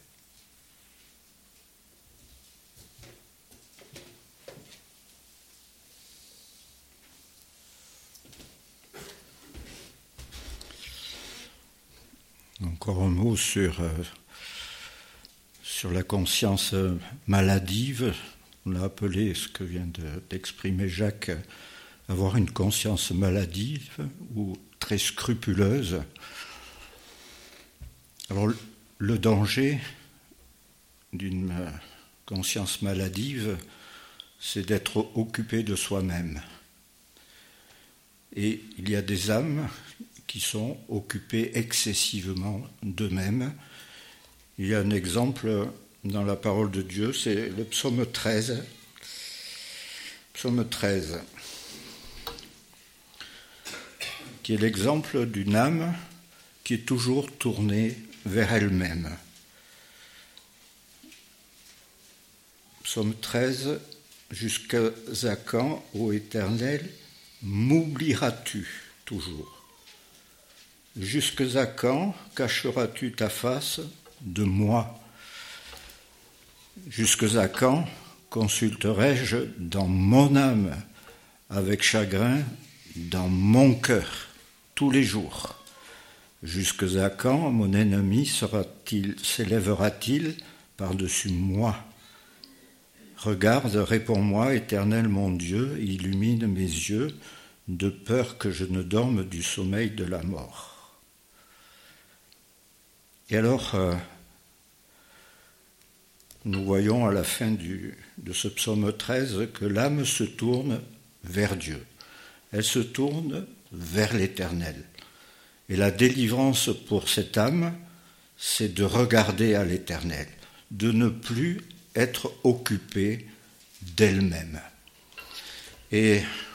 Encore un mot sur, euh, sur la conscience maladive. On l'a appelé, ce que vient de, d'exprimer Jacques, avoir une conscience maladive ou très scrupuleuse. Alors, le danger d'une conscience maladive, c'est d'être occupé de soi-même. Et il y a des âmes qui sont occupées excessivement d'eux-mêmes. Il y a un exemple dans la parole de Dieu, c'est le psaume treize. Psaume treize, qui est l'exemple d'une âme qui est toujours tournée vers elle-même. Psaume treize, jusqu'à quand, ô Éternel, m'oublieras-tu toujours ? Jusqu'à quand cacheras-tu ta face de moi ? Jusqu'à quand consulterai-je dans mon âme avec chagrin dans mon cœur tous les jours ? Jusqu'à quand mon ennemi sera-t-il, s'élèvera-t-il par-dessus moi ? Regarde, réponds-moi, Éternel mon Dieu, illumine mes yeux, de peur que je ne dorme du sommeil de la mort. Et alors, euh, nous voyons à la fin du, de ce psaume treize que l'âme se tourne vers Dieu. Elle se tourne vers l'Éternel. Et la délivrance pour cette âme, c'est de regarder à l'Éternel, de ne plus être occupée d'elle-même. Et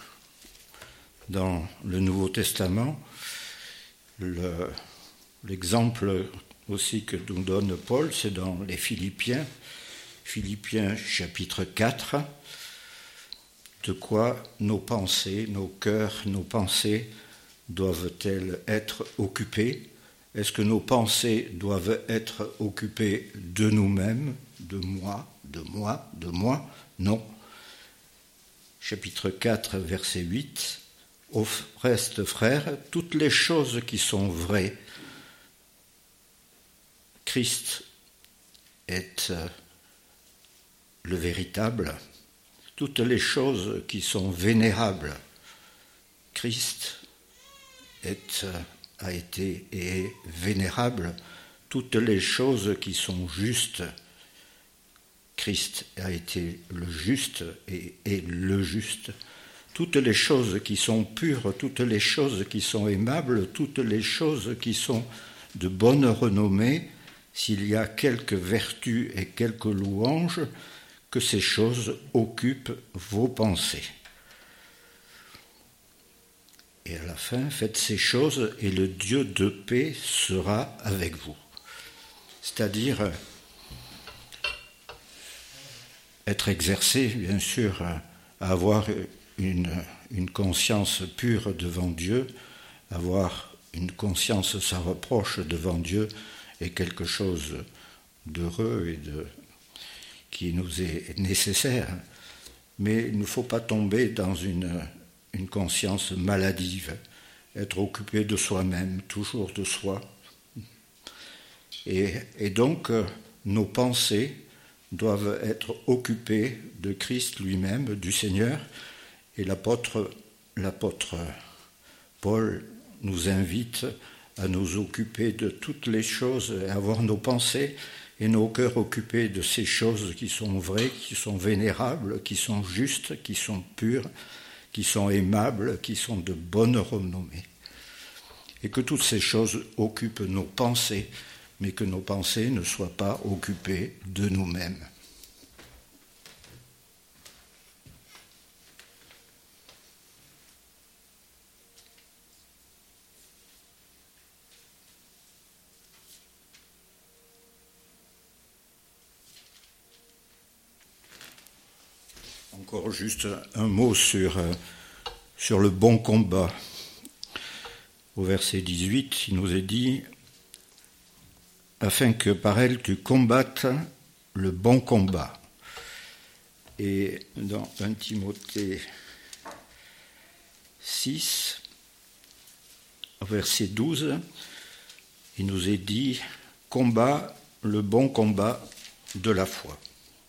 dans le Nouveau Testament, le, l'exemple aussi que nous donne Paul, c'est dans les Philippiens, Philippiens chapitre quatre, de quoi nos pensées, nos cœurs, nos pensées doivent-elles être occupées ? Est-ce que nos pensées doivent être occupées de nous-mêmes, de moi, de moi, de moi ? Non. Chapitre quatre, verset huit. Au reste, frères, toutes les choses qui sont vraies, Christ est le véritable. Toutes les choses qui sont vénérables, Christ est, a été et est vénérable. Toutes les choses qui sont justes, Christ a été le juste et est le juste. Toutes les choses qui sont pures, toutes les choses qui sont aimables, toutes les choses qui sont de bonne renommée, s'il y a quelques vertus et quelques louanges, que ces choses occupent vos pensées. Et à la fin, faites ces choses et le Dieu de paix sera avec vous. C'est-à-dire être exercé, bien sûr, à avoir une, une conscience pure devant Dieu, avoir une conscience sans reproche devant Dieu est quelque chose d'heureux et de, qui nous est nécessaire. Mais il ne faut pas tomber dans une, une conscience maladive, être occupé de soi-même, toujours de soi. Et, et donc, nos pensées doivent être occupées de Christ lui-même, du Seigneur. Et l'apôtre, l'apôtre Paul nous invite à nous occuper de toutes les choses, à avoir nos pensées et nos cœurs occupés de ces choses qui sont vraies, qui sont vénérables, qui sont justes, qui sont pures, qui sont aimables, qui sont de bonne renommée. Et que toutes ces choses occupent nos pensées, mais que nos pensées ne soient pas occupées de nous-mêmes. Encore juste un mot sur, sur le bon combat. Au verset dix-huit, il nous est dit « Afin que par elle tu combattes le bon combat ». Et dans un Timothée six, au verset douze, il nous est dit « Combat le bon combat de la foi ».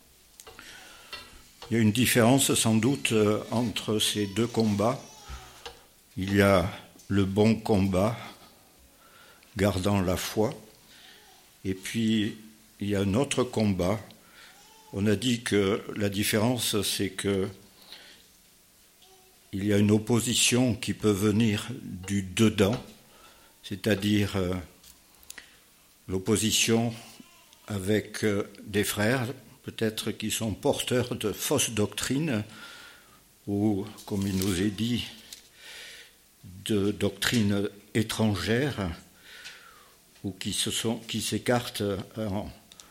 Il y a une différence sans doute entre ces deux combats. Il y a le bon combat, gardant la foi, et puis il y a un autre combat. On a dit que la différence, c'est que il y a une opposition qui peut venir du dedans, c'est-à-dire l'opposition avec des frères, peut-être qui sont porteurs de fausses doctrines, ou, comme il nous est dit, de doctrines étrangères, ou qui, se sont, qui s'écartent en,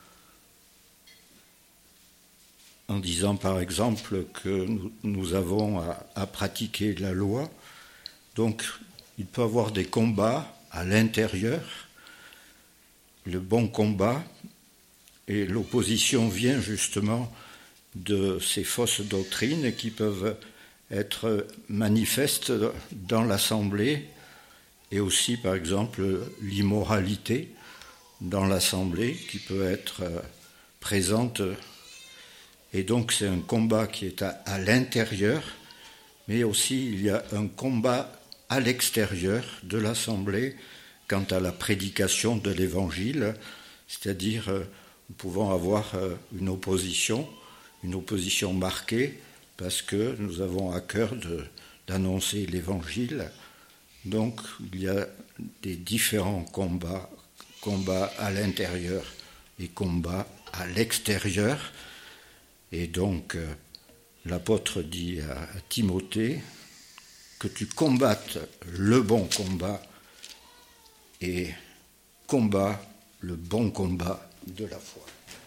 en disant par exemple que nous, nous avons à, à pratiquer la loi. Donc il peut y avoir des combats à l'intérieur, le bon combat, et l'opposition vient justement de ces fausses doctrines qui peuvent être manifestes dans l'Assemblée, et aussi par exemple l'immoralité dans l'Assemblée qui peut être présente. Et donc c'est un combat qui est à, à l'intérieur, mais aussi il y a un combat à l'extérieur de l'Assemblée quant à la prédication de l'Évangile, c'est-à-dire nous pouvons avoir une opposition, une opposition marquée, parce que nous avons à cœur de, d'annoncer l'Évangile. Donc il y a des différents combats, combats à l'intérieur et combats à l'extérieur. Et donc l'apôtre dit à Timothée que tu combattes le bon combat et combats le bon combat de la foi.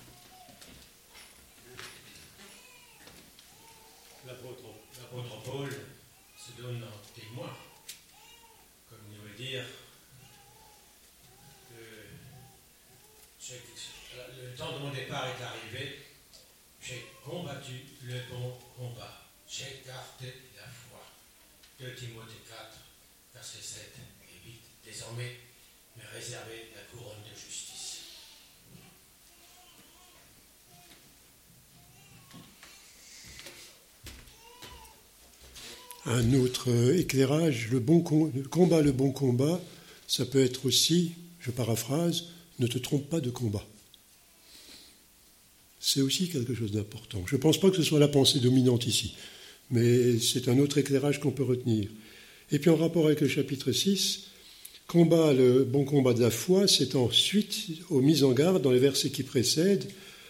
L'apôtre, l'apôtre Paul se donne en témoin, comme il veut dire que le temps de mon départ est arrivé, j'ai combattu le bon combat, j'ai gardé la foi. deux Timothée quatre, versets sept et huit. Désormais, me réserver la couronne de justice. Un autre éclairage, le bon combat, le bon combat, ça peut être aussi, je paraphrase, ne te trompe pas de combat. c'est aussi quelque chose d'important. Je ne pense pas que ce soit la pensée dominante ici, mais c'est un autre éclairage qu'on peut retenir. Et puis en rapport avec le chapitre six, combat, le bon combat de la foi, c'est ensuite aux mises en garde dans les versets qui précèdent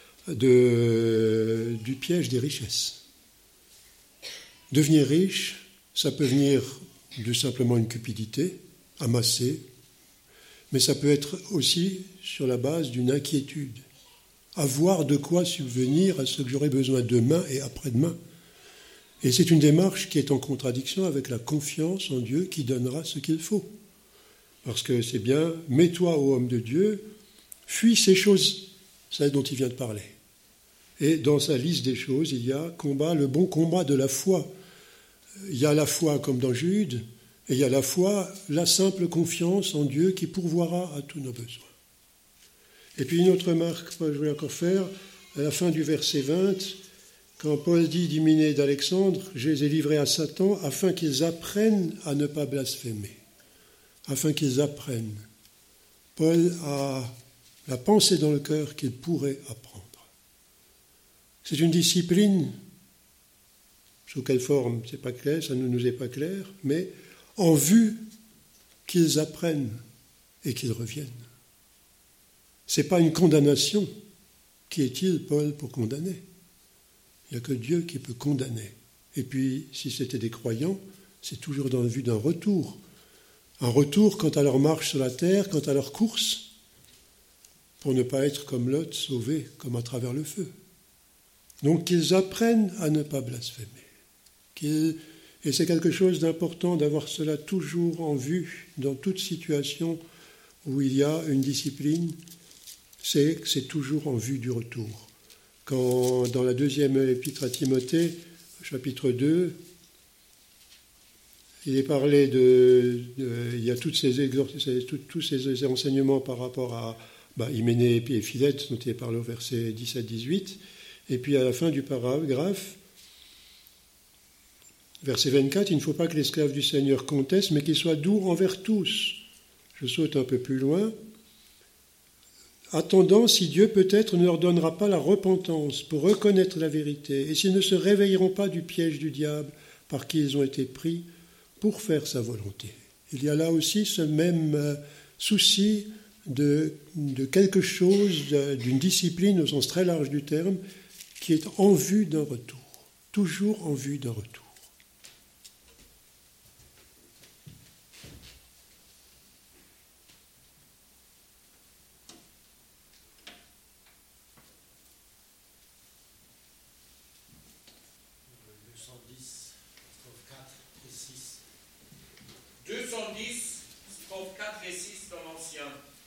de, du piège des richesses. Devenir riche, ça peut venir de simplement une cupidité, amasser, mais ça peut être aussi sur la base d'une inquiétude. Avoir de quoi subvenir à ce que j'aurai besoin demain et après-demain. Et c'est une démarche qui est en contradiction avec la confiance en Dieu qui donnera ce qu'il faut. Parce que c'est bien, mets-toi ô homme de Dieu, fuis ces choses, celles dont il vient de parler. Et dans sa liste des choses, il y a combat, le bon combat de la foi. Il y a la foi comme dans Jude, et il y a la foi, la simple confiance en Dieu qui pourvoira à tous nos besoins. Et puis une autre remarque que je voulais encore faire, à la fin du verset vingt, quand Paul dit d'Hyménée et d'Alexandre, je les ai livrés à Satan afin qu'ils apprennent à ne pas blasphémer. Afin qu'ils apprennent. Paul a la pensée dans le cœur qu'il pourrait apprendre. C'est une discipline, sous quelle forme, c'est pas clair, ça ne nous est pas clair, mais en vue qu'ils apprennent et qu'ils reviennent. Ce n'est pas une condamnation. Qui est-il, Paul, pour condamner? Il n'y a que Dieu qui peut condamner. Et puis, si c'était des croyants, c'est toujours dans la vue d'un retour. Un retour quant à leur marche sur la terre, quant à leur course, pour ne pas être comme Lot, sauvés comme à travers le feu. Donc qu'ils apprennent à ne pas blasphémer. Qu'ils... Et c'est quelque chose d'important d'avoir cela toujours en vue dans toute situation où il y a une discipline, c'est que c'est toujours en vue du retour. Quand dans la deuxième épître à Timothée, chapitre deux, il est parlé de, de il y a toutes ces exhort, tout, tous ces enseignements par rapport à bah, Hyménée et Philette, dont il est parlé au verset dix-sept dix-huit, et puis à la fin du paragraphe, verset vingt-quatre, il ne faut pas que l'esclave du Seigneur conteste, mais qu'il soit doux envers tous. Je saute un peu plus loin. Attendant, si Dieu peut-être ne leur donnera pas la repentance pour reconnaître la vérité, et s'ils ne se réveilleront pas du piège du diable par qui ils ont été pris pour faire sa volonté. Il y a là aussi ce même souci de, de quelque chose, d'une discipline au sens très large du terme, qui est en vue d'un retour, toujours en vue d'un retour. deux cent dix, strophes quatre et six dans l'Ancien.